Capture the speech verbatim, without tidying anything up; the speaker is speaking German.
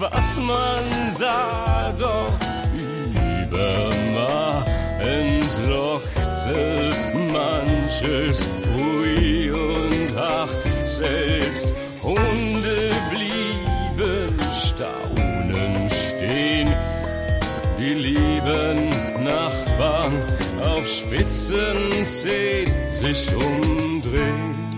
was man sah, doch Übermaß entlockte manches Hui und ach, selbst Hunde blieben staunen stehen, die lieben Nachbarn auf spitzen Zehen sich umdrehen.